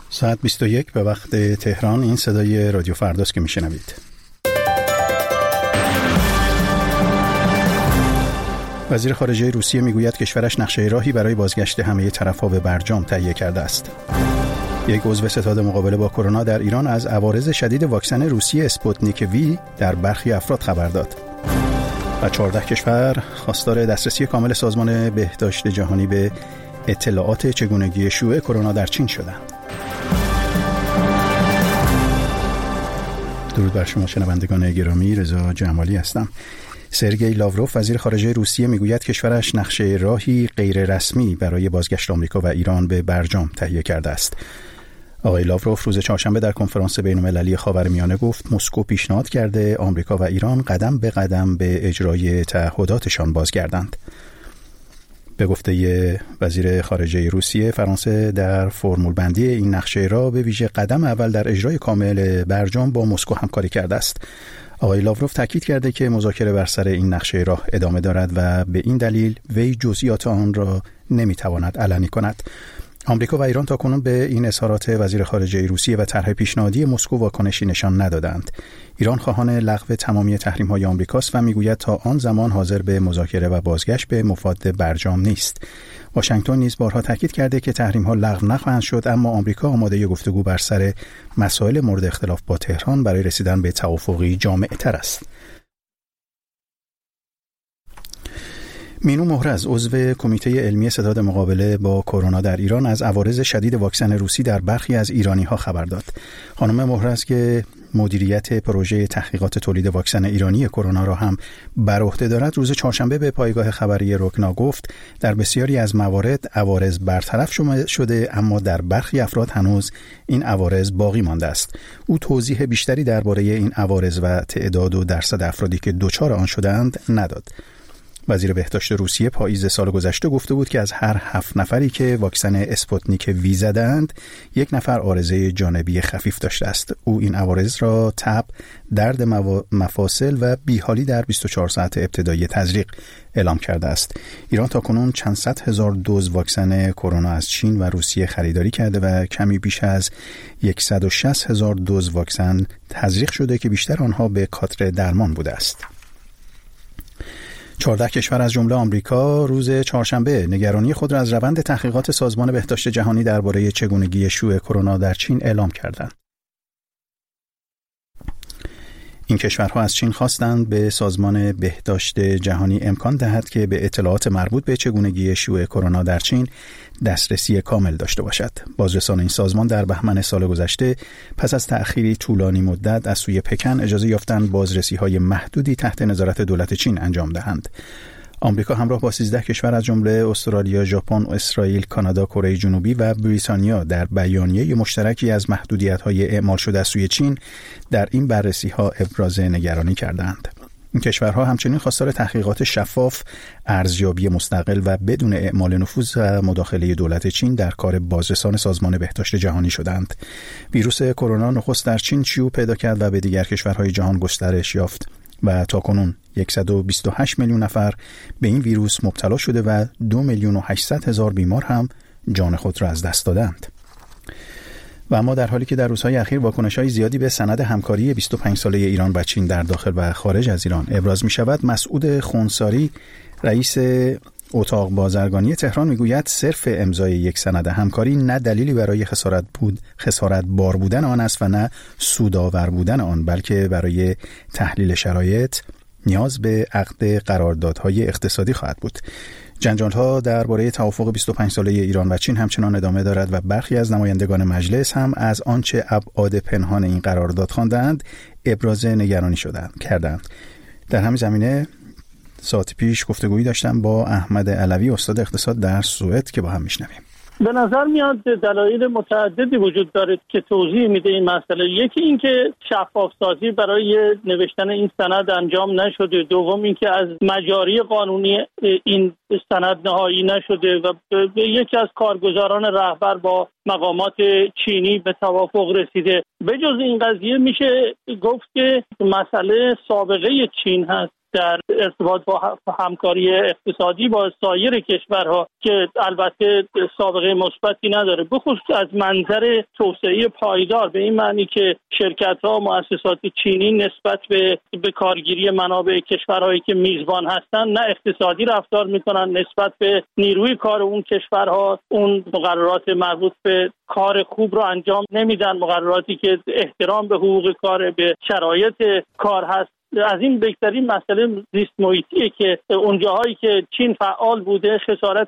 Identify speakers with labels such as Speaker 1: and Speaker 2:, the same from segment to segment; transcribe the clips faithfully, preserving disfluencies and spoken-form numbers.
Speaker 1: ساعت بیست و یک به وقت تهران. این صدای رادیو فرداست که میشنوید. وزیر خارجه روسیه میگوید کشورش نقشه راهی برای بازگشت همه طرف‌ها به برجام تهیه کرده است. یک عضو ستاد مقابله با کرونا در ایران از عوارض شدید واکسن روسی اسپوتنیک وی در برخی افراد خبر داد. و چهارده کشور خواستار دسترسی کامل سازمان بهداشت جهانی به اطلاعات چگونگی شیوع کرونا در چین شدند. درود بر شما شنوندگان گرامی، رضا جمالی هستم. سرگئی لاوروف وزیر خارجه روسیه میگوید کشورش نقشه راهی غیر رسمی برای بازگشت آمریکا و ایران به برجام تهیه کرده است. آقای لاوروف روز چهارشنبه در کنفرانس بین‌المللی خاورمیانه گفت مسکو پیشنهاد کرده آمریکا و ایران قدم به قدم به اجرای تعهداتشان بازگردند. به گفته وزیر خارجه روسیه، فرانسه در فرمول بندی این نقشه را به ویژه قدم اول در اجرای کامل برجام با مسکو همکاری کرده است. آقای لاوروف تاکید کرده که مذاکره بر سر این نقشه راه ادامه دارد و به این دلیل وی جزئیات آن را نمیتواند علنی کند. آمریکا و ایران تاکنون به این اظهارات وزیر خارجه روسیه و طرح پیشنهادی مسکو واکنشی نشان ندادند. ایران خواهان لغو تمامی تحریم‌های آمریکاست و میگوید تا آن زمان حاضر به مذاکره و بازگشت به مفاد برجام نیست. واشنگتن نیز بارها تاکید کرده که تحریم‌ها لغو نخواهند شد، اما آمریکا آماده گفتگو بر سر مسائل مورد اختلاف با تهران برای رسیدن به توافقی جامع‌تر است. مینو مهرز عضو کمیته علمی ستاد مقابله با کرونا در ایران از عوارض شدید واکسن روسی در برخی از ایرانی‌ها خبر داد. خانم مهرز که مدیریت پروژه تحقیقات تولید واکسن ایرانی کرونا را هم بر عهده دارد، روز چهارشنبه به پایگاه خبری رکنا گفت در بسیاری از موارد عوارض برطرف شده، اما در برخی افراد هنوز این عوارض باقی مانده است. او توضیح بیشتری درباره این عوارض و تعداد و درصد افرادی که دچار آن شدند نداد. وزیر بهداشت روسیه پاییز سال گذشته گفته بود که از هر هفت نفری که واکسن اسپوتنیک وی زدند، یک نفر عارضه جانبی خفیف داشته است. او این عوارض را تب، درد مفاصل و بیحالی در بیست و چهار ساعت ابتدایی تزریق اعلام کرده است. ایران تاکنون چند صد هزار دوز واکسن کرونا از چین و روسیه خریداری کرده و کمی بیش از صد و شصت هزار دوز واکسن تزریق شده که بیشتر آنها به کادر درمان بوده است. چهارده کشور از جمله آمریکا روز چهارشنبه نگرانی خود را از روند تحقیقات سازمان بهداشت جهانی درباره چگونگی شیوع کرونا در چین اعلام کردند. این کشورها از چین خواستند به سازمان بهداشت جهانی امکان دهد که به اطلاعات مربوط به چگونگی شیوع کرونا در چین دسترسی کامل داشته باشد. بازرسان این سازمان در بهمن سال گذشته پس از تأخیری طولانی مدت از سوی پکن اجازه یافتند بازرسی‌های محدودی تحت نظارت دولت چین انجام دهند. آمریکا همراه با سیزده کشور از جمله استرالیا، ژاپن، اسرائیل، کانادا، کره جنوبی و بریتانیا در بیانیه مشترکی از محدودیت‌های اعمال شده از سوی چین در این بررسی‌ها ابراز نگرانی کردند. این کشورها همچنین خواستار تحقیقات شفاف، ارزیابی مستقل و بدون اعمال نفوذ و مداخله دولت چین در کار بازرسان سازمان بهداشت جهانی شدند. ویروس کرونا نخست در چین شیوع پیدا کرد و به دیگر کشورهای جهان گسترش یافت و تاکنون صد و بیست و هشت میلیون نفر به این ویروس مبتلا شده و دو میلیون و هشتصد هزار بیمار هم جان خود را از دست دادند. و اما در حالی که در روزهای اخیر واکنش‌های زیادی به سند همکاری بیست و پنج ساله ایران و چین در داخل و خارج از ایران ابراز می شود، مسعود خونساری رئیس اتاق بازرگانی تهران میگوید صرف امضای یک سند همکاری نه دلیلی برای خسارت بود خسارت بار بودن آن است و نه سودآور بودن آن، بلکه برای تحلیل شرایط نیاز به عقد قراردادهای اقتصادی خواهد بود. جنجال‌ها درباره توافق بیست و پنج ساله ایران و چین همچنان ادامه دارد و برخی از نمایندگان مجلس هم از آنچه ابعاد پنهان این قرارداد خواندند ابراز نگرانی شدند کردند. در همین زمینه ساعت پیش گفتگویی داشتم با احمد علوی، استاد اقتصاد در سوئد، که با هم میشنویم.
Speaker 2: به نظر میاد دلایل متعددی وجود داره که توضیح میده این مسئله. یکی این که شفاف سازی برای نوشتن این سند انجام نشده، دوم این که از مجاری قانونی این سند نهایی نشده و یکی از کارگزاران رهبر با مقامات چینی به توافق رسیده. به جز این قضیه میشه گفت که مسئله سابقه چین هست در ارتباط با همکاری اقتصادی با سایر کشورها که البته سابقه مثبتی نداره، بخصوص از منظر توسعه پایدار، به این معنی که شرکت‌ها و مؤسسات چینی نسبت به به کارگیری منابع کشورهایی که میزبان هستن نه اقتصادی رفتار میکنن، نسبت به نیروی کار اون کشورها اون مقررات مربوط به کار خوب رو انجام نمیدن، مقرراتی که احترام به حقوق کار، به شرایط کار هست. از این بهترین مسئله زیست محیطیه که اونجاهایی که چین فعال بوده خسارت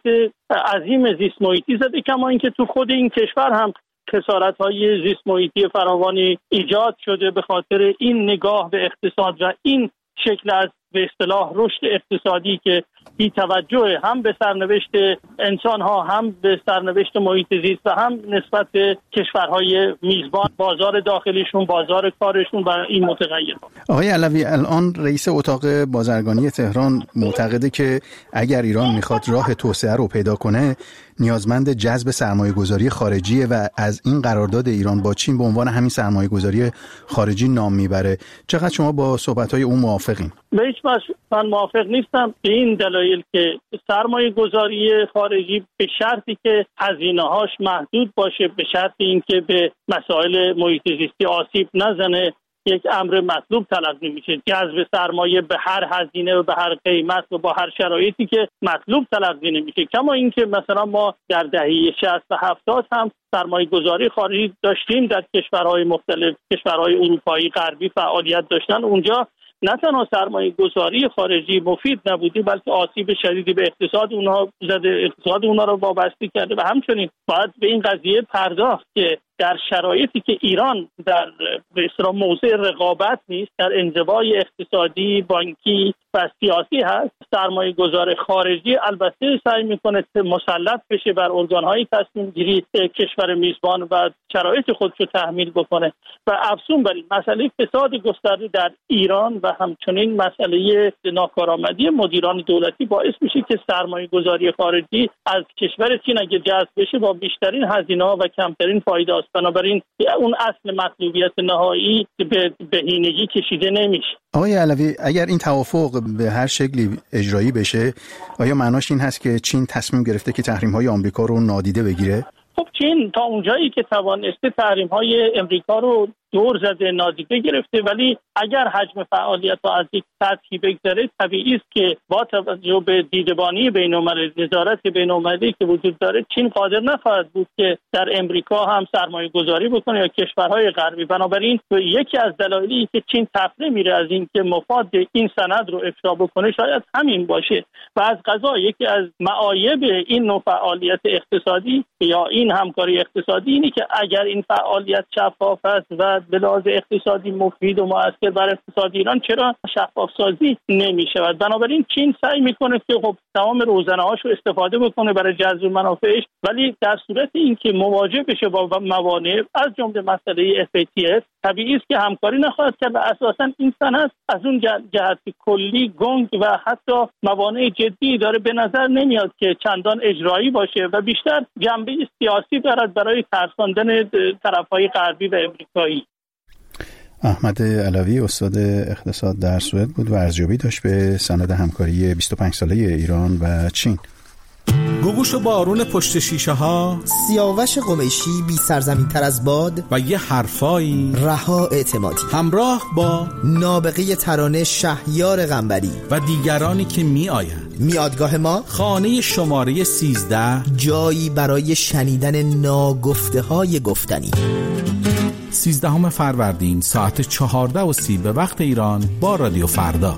Speaker 2: عظیم زیست محیطی زده، کما اینکه تو خود این کشور هم خسارت‌های زیست محیطی فراوانی ایجاد شده به خاطر این نگاه به اقتصاد و این شکل از به اصطلاح رشد اقتصادی که بی توجه هم به سرنوشت انسان‌ها، هم به سرنوشت محیط زیست و هم نسبت به کشورهای میزبان، بازار داخلیشون، بازار کارشون و این متغیرها.
Speaker 1: آقای علوی، الان رئیس اتاق بازرگانی تهران معتقده که اگر ایران میخواد راه توسعه رو پیدا کنه نیازمند جذب سرمایه‌گذاری خارجیه و از این قرارداد ایران با چین به عنوان همین سرمایه‌گذاری خارجی نام میبره. چقدر شما با صحبت‌های اون موافقین؟
Speaker 2: به هیچ وجه من موافق نیستم، به این دلایل که سرمایه‌گذاری خارجی به شرطی که هزینه‌هاش محدود باشه، به شرط اینکه به مسائل محیط زیستی آسیب نزنه، یک امر مطلوب تلقی میشه. جذب سرمایه به هر هزینه و به هر قیمت و با هر شرایطی که مطلوب تلقی نمیشه. کما اینکه مثلا ما در دهه شصت و هفتاد هم سرمایه گذاری خارجی داشتیم در کشورهای مختلف، کشورهای اروپایی غربی فعالیت داشتن. اونجا نه تنها سرمایه گذاری خارجی مفید نبودی بلکه آسیب شدیدی به اقتصاد اونها زده، اقتصاد اونها رو وابسته کرده. و همچنین باید به این قضیه پرداخت که در شرایطی که ایران در به اصطلاح موضع رقابت نیست، در انزوای اقتصادی، بانکی و سیاسی هست، سرمایه گذار خارجی البته سعی میکنه مسلط بشه بر ارگانهای تصمیم گیری کشور میزبان و شرایط خودش رو تحمیل بکنه. و افزون بر این مسئله فساد گسترده در ایران و همچنین مسئله ناکارآمدی مدیران دولتی باعث میشه که سرمایه گذاری خارجی از کشور چین اگه جذب بشه با بیشترین هزینه و کمترین فایده است. بنابراین اون اصل مطلوبیت نهایی به بهینگی کشیده نمیشه.
Speaker 1: آقای علوی، اگر این توافق به هر شکلی اجرایی بشه، آیا معناش این هست که چین تصمیم گرفته که تحریم‌های آمریکا رو نادیده بگیره؟
Speaker 2: خب چین تا اونجایی که توانسته تحریم‌های آمریکا رو دور زده، نادیده گرفته، ولی اگر حجم فعالیت ها از یک سطحی بگذره طبیعی است که با توجه به دیدبانی بین‌المللی، نظارت بین‌المللی که وجود داره، چین قادر نخواهد بود که در امریکا هم سرمایه گذاری بکنه یا کشورهای غربی. بنابراین یکی از دلایلی که چین تفره میره از این که مفاد این سند رو افشا بکنه شاید همین باشه. و از قضا یکی از معایب این نوع فعالیت اقتصادی یا این همکاری اقتصادی اینه که اگر این فعالیت شفاف است و به لحاظ اقتصادی مفید و مؤثر بر اقتصاد ایران، چرا شفاف سازی نمی شود؟ بنابراین چین سعی میکنه که خب تمام روزنه هاشو استفاده بکنه برای جذب منافعش، ولی در صورت اینکه مواجه بشه با موانع از جمله مسئله اف ای تی اف طبیعی است که همکاری نخواهد کرد و اساسا این سند از اون جهت کلی گنگ و حتی موانع جدی داره. به نظر نمیاد که چندان اجرایی باشه و بیشتر جنبه سیاسی دارد برای ترساندن طرفهای غربی و امریکایی.
Speaker 1: احمد علوی استاد اقتصاد در سوئد بود و ارزیابی داشت به سند همکاری بیست و پنج ساله ایران و چین.
Speaker 3: گوگوش و بارون پشت شیشه ها،
Speaker 4: سیاوش قمیشی بی سرزمین تر از باد
Speaker 3: و یه حرفایی،
Speaker 4: رها اعتمادی،
Speaker 3: همراه با
Speaker 4: نابغه ترانه شهیار قنبری و
Speaker 3: دیگرانی که می آیند.
Speaker 4: میادگاه ما
Speaker 3: خانه شماره سیزده،
Speaker 4: جایی برای شنیدن ناگفته های گفتنی.
Speaker 3: سیزدهم فروردین ساعت چهارده و سی به وقت ایران با رادیو فردا.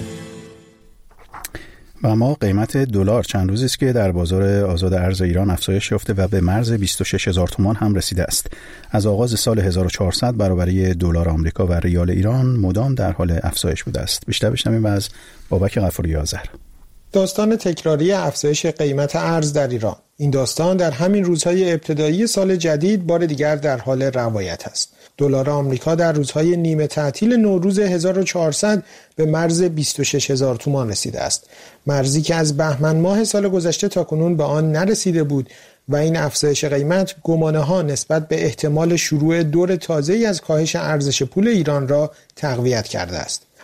Speaker 1: و اما قیمت دلار چند روزی است که در بازار آزاد ارز ایران افزایش یافته و به مرز بیست و شش هزار تومان هم رسیده است. از آغاز سال هزار و چهارصد برابری دلار آمریکا و ریال ایران مدام در حال افزایش بوده است. بیشتر بشنویم از بابک غفوری آذر.
Speaker 5: داستان تکراری افزایش قیمت ارز در ایران. این داستان در همین روزهای ابتدایی سال جدید بار دیگر در حال روایت است. دلار آمریکا در روزهای نیمه تعطیل نوروز هزار و چهارصد به مرز بیست و شش هزار تومان رسیده است. مرزی که از بهمن ماه سال گذشته تا کنون به آن نرسیده بود و این افزایش قیمت گمانه‌ها نسبت به احتمال شروع دور تازه‌ای از کاهش ارزش پول ایران را تقویت کرده است.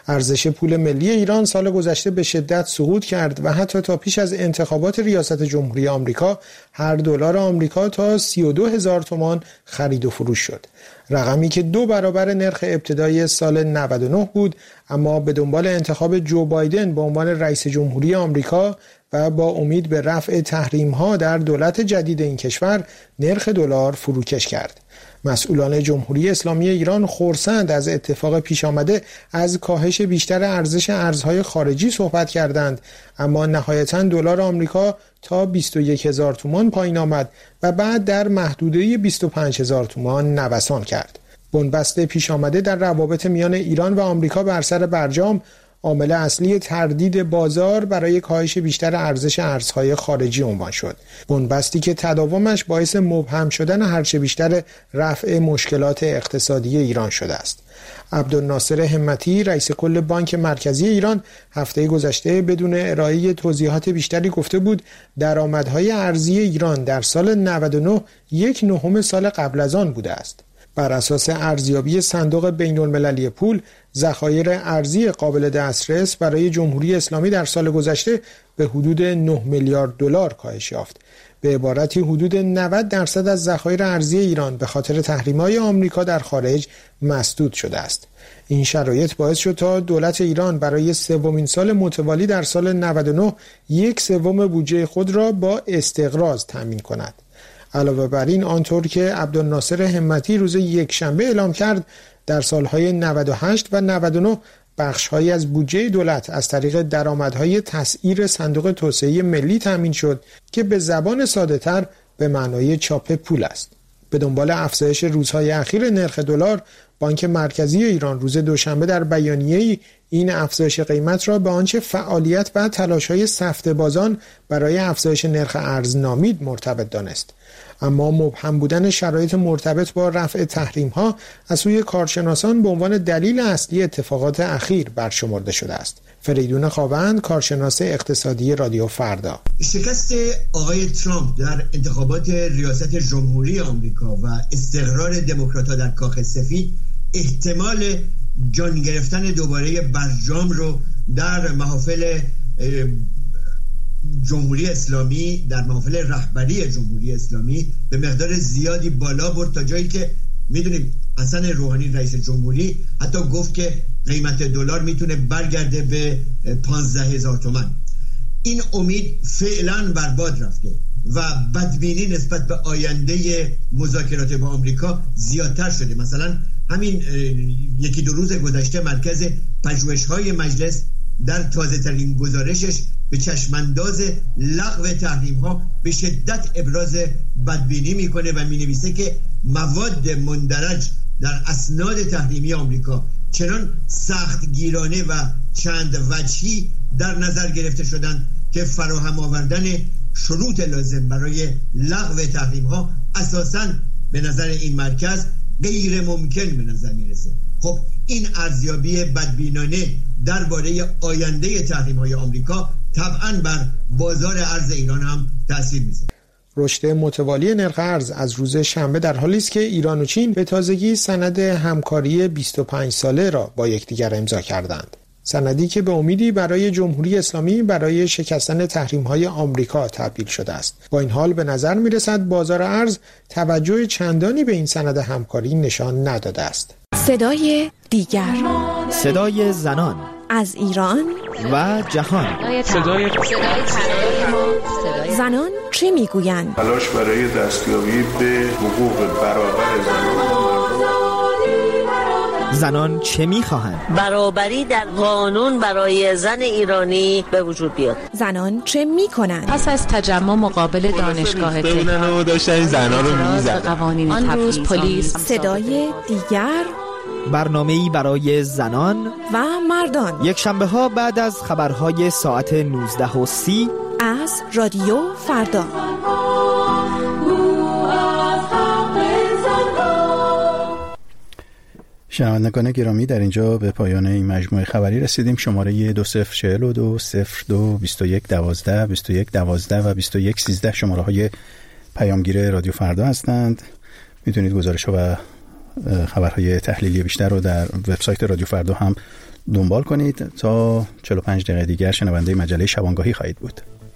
Speaker 5: ارزش پول ملی ایران سال گذشته به شدت سقوط کرد و حتی تا پیش از انتخابات ریاست جمهوری آمریکا هر دلار آمریکا تا سی و دو هزار تومان خرید و فروش شد. رقمی که دو برابر نرخ ابتدایی سال نود و نه بود، اما به دنبال انتخاب جو بایدن به عنوان رئیس جمهوری آمریکا و با امید به رفع تحریم‌ها در دولت جدید این کشور نرخ دلار فروکش کرد. مسئولان جمهوری اسلامی ایران خرسند از اتفاق پیش آمده از کاهش بیشتر ارزش ارزهای خارجی صحبت کردند، اما نهایتاً دلار آمریکا تا بیست و یک هزار تومان پایین آمد و بعد در محدوده بیست و پنج هزار تومان نوسان کرد. بنبست پیش آمده در روابط میان ایران و آمریکا بر سر برجام عامل اصلی تردید بازار برای کاهش بیشتر ارزش ارزهای خارجی عنوان شد. بنبستی که تداومش باعث مبهم شدن هرچه بیشتر رفع مشکلات اقتصادی ایران شده است. عبدالناصر همتی رئیس کل بانک مرکزی ایران هفته گذشته بدون ارائه توضیحات بیشتری گفته بود درآمدهای ارزی ایران در سال نود و نه یک نهم سال قبل از آن بوده است. بر اساس ارزیابی صندوق بین‌المللی پول، ذخایر ارزی قابل دسترس برای جمهوری اسلامی در سال گذشته به حدود نه میلیارد دلار کاهش یافت. به عبارتی حدود نود درصد از ذخایر ارزی ایران به خاطر تحریم‌های آمریکا در خارج مسدود شده است. این شرایط باعث شد تا دولت ایران برای سومین سال متوالی در سال نود و نه یک سوم بودجه خود را با استقراض تامین کند. علاوه بر این، آنطور که عبدالناصر همتی روز یکشنبه اعلام کرد، در سالهای نود و هشت و نود و نه بخش‌هایی از بودجه دولت از طریق درآمدهای تسعیر صندوق توسعه ملی تامین شد که به زبان ساده‌تر به معنای چاپ پول است. به دنبال افزایش روزهای اخیر نرخ دلار، بانک مرکزی ایران روز دوشنبه در بیانیه‌ای این افزایش قیمت را به آنچه فعالیت و تلاش‌های سفته‌بازان برای افزایش نرخ ارز نامید مرتبط دانست. اما مبهم بودن شرایط مرتبط با رفع تحریم‌ها از سوی کارشناسان به عنوان دلیل اصلی اتفاقات اخیر برشمرده شده است. فریدون خاوند، کارشناس اقتصادی رادیو فردا:
Speaker 6: شکست آقای ترامپ در انتخابات ریاست جمهوری آمریکا و استقرار دموکرات‌ها در کاخ سفید احتمال جان گرفتن دوباره برجام رو در محافل جمهوری اسلامی، در محافل رهبری جمهوری اسلامی به مقدار زیادی بالا برد، تا جایی که میدونیم حسن روحانی رئیس جمهوری حتی گفت که قیمت دلار میتونه برگرده به پانزده هزار تومان. این امید فعلا برباد رفته و بدبینی نسبت به آینده مذاکرات با آمریکا زیادتر شده. مثلا همین یکی دو روز گذشته مرکز پژوهش‌های مجلس در تازه ترین گزارشش به چشمانداز لغو تحریم ها به شدت ابراز بدبینی میکنه و مینویسه که مواد مندرج در اسناد تحریمی آمریکا چنان سخت گیرانه و چند وجهی در نظر گرفته شدند که فراهم آوردن شروط لازم برای لغو تحریم ها اساساً به نظر این مرکز غیر ممکن به نظر میرسه. خب این ارزیابی بدبینانه درباره آینده تحریم‌های آمریکا طبعاً بر بازار ارز ایران هم تأثیر میذاره.
Speaker 5: رشد متوالی نرخ ارز از روز شنبه در حالی است که ایران و چین به تازگی سند همکاری بیست و پنج ساله را با یکدیگر امضا کردند. سندی که به امیدی برای جمهوری اسلامی برای شکستن تحریم‌های آمریکا تبدیل شده است. با این حال به نظر می‌رسد بازار ارز توجه چندانی به این سند همکاری نشان نداده است.
Speaker 7: صدای دیگر،
Speaker 4: صدای زنان
Speaker 7: از ایران
Speaker 4: و جهان.
Speaker 8: صدای
Speaker 7: زنان چه میگویند؟
Speaker 9: تلاش برای دستیابی به حقوق برابر زنان.
Speaker 4: زنان چه میخواهند؟
Speaker 10: برابری در قانون برای زن ایرانی به وجود بیاد.
Speaker 7: زنان چه میکنند؟
Speaker 8: پس از تجمع مقابل دانشگاه تهران
Speaker 11: و داشتن زنان رو میزدن.
Speaker 8: قوانین آن روز پلیس.
Speaker 7: صدای دیگر،
Speaker 4: برنامه‌ای برای زنان
Speaker 7: و مردان،
Speaker 4: یک شنبه ها بعد از خبرهای ساعت نوزده و سی
Speaker 7: از رادیو فردا.
Speaker 1: شنوندگان گرامی، در اینجا به پایان این مجموعه خبری رسیدیم. شماره دو صفر چهل و دو صفر دو بیست و یک دوازده بیست و یک دوازده و بیست و یک سیزده شماره های پیامگیر رادیو فردا هستند. میتونید گزارش و خبرهای تحلیلی بیشتر رو در وبسایت رادیو فردا هم دنبال کنید. تا چهل و پنج دقیقه دیگر شنونده مجله شبانگاهی خواهید بود.